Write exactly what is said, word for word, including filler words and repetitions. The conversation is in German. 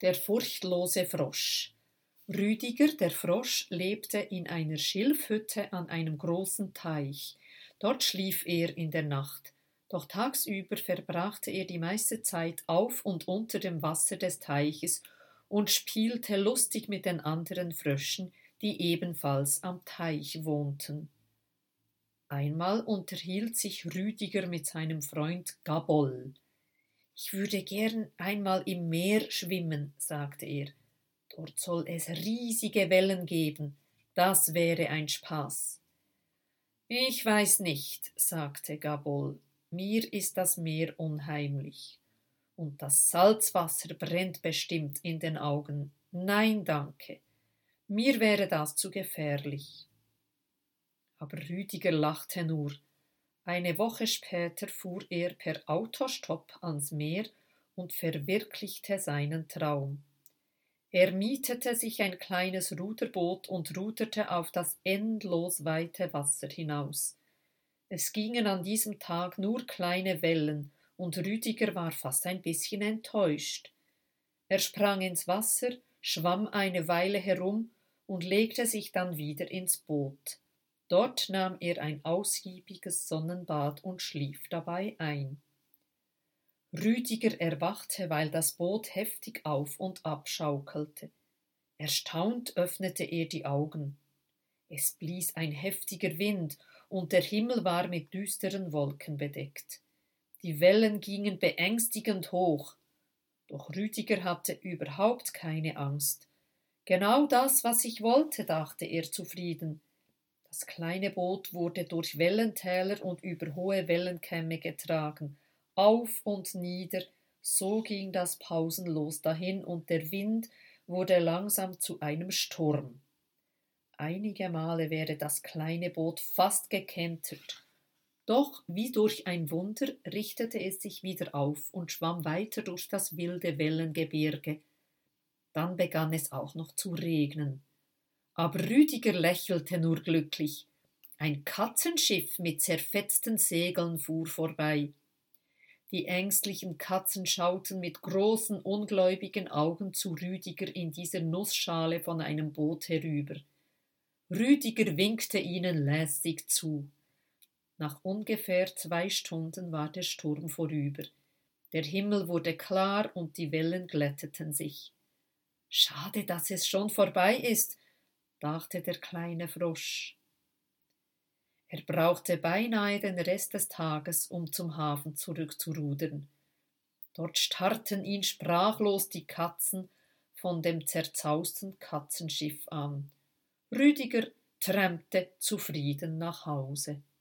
Der furchtlose Frosch. Rüdiger, der Frosch, lebte in einer Schilfhütte an einem großen Teich. Dort schlief er in der Nacht. Doch tagsüber verbrachte er die meiste Zeit auf und unter dem Wasser des Teiches und spielte lustig mit den anderen Fröschen, die ebenfalls am Teich wohnten. Einmal unterhielt sich Rüdiger mit seinem Freund Gabol. »Ich würde gern einmal im Meer schwimmen«, sagte er. »Dort soll es riesige Wellen geben. Das wäre ein Spaß.« »Ich weiß nicht«, sagte Gabol. »Mir ist das Meer unheimlich. Und das Salzwasser brennt bestimmt in den Augen. Nein, danke. Mir wäre das zu gefährlich.« Aber Rüdiger lachte nur. Eine Woche später fuhr er per Autostopp ans Meer und verwirklichte seinen Traum. Er mietete sich ein kleines Ruderboot und ruderte auf das endlos weite Wasser hinaus. Es gingen an diesem Tag nur kleine Wellen, und Rüdiger war fast ein bisschen enttäuscht. Er sprang ins Wasser, schwamm eine Weile herum und legte sich dann wieder ins Boot. Dort nahm er ein ausgiebiges Sonnenbad und schlief dabei ein. Rüdiger erwachte, weil das Boot heftig auf und ab schaukelte. Erstaunt öffnete er die Augen. Es blies ein heftiger Wind, und der Himmel war mit düsteren Wolken bedeckt. Die Wellen gingen beängstigend hoch. Doch Rüdiger hatte überhaupt keine Angst. »Genau das, was ich wollte«, dachte er zufrieden. Das kleine Boot wurde durch Wellentäler und über hohe Wellenkämme getragen, auf und nieder, so ging das pausenlos dahin, und der Wind wurde langsam zu einem Sturm. Einige Male wäre das kleine Boot fast gekentert. Doch wie durch ein Wunder richtete es sich wieder auf und schwamm weiter durch das wilde Wellengebirge. Dann begann es auch noch zu regnen. Aber Rüdiger lächelte nur glücklich. Ein Katzenschiff mit zerfetzten Segeln fuhr vorbei. Die ängstlichen Katzen schauten mit großen, ungläubigen Augen zu Rüdiger in dieser Nussschale von einem Boot herüber. Rüdiger winkte ihnen lässig zu. Nach ungefähr zwei Stunden war der Sturm vorüber. Der Himmel wurde klar und die Wellen glätteten sich. »Schade, dass es schon vorbei ist«, dachte der kleine Frosch. Er brauchte beinahe den Rest des Tages, um zum Hafen zurückzurudern. Dort starrten ihn sprachlos die Katzen von dem zerzausten Katzenschiff an. Rüdiger trampte zufrieden nach Hause.